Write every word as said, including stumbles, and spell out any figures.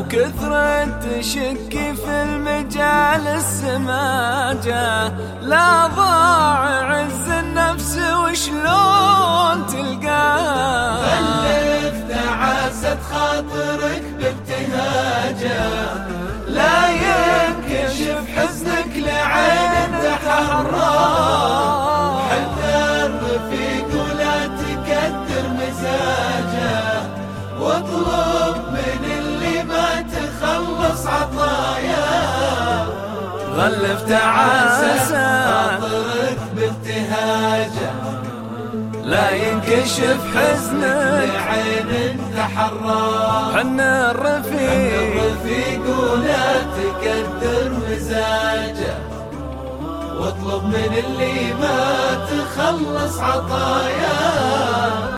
وكثرة تشك في المجال السماجة، لا ضاع عز النفس وشلون تلقاه. خلف تعاسة خاطرك بابتهاجه، لا ينكشف حزنك لعين تحراه. حتى الرفيق ولا تكدر مزاجه، واطلب من اللي ما تخلص عطاياه. غلف تعاسة خاطرك بابتهاجه، لا ينكشف حزنك لعين تحراه. حن الرفيق الرفيق ولا تكدر مزاجه، واطلب من اللي ما تخلص عطاياه.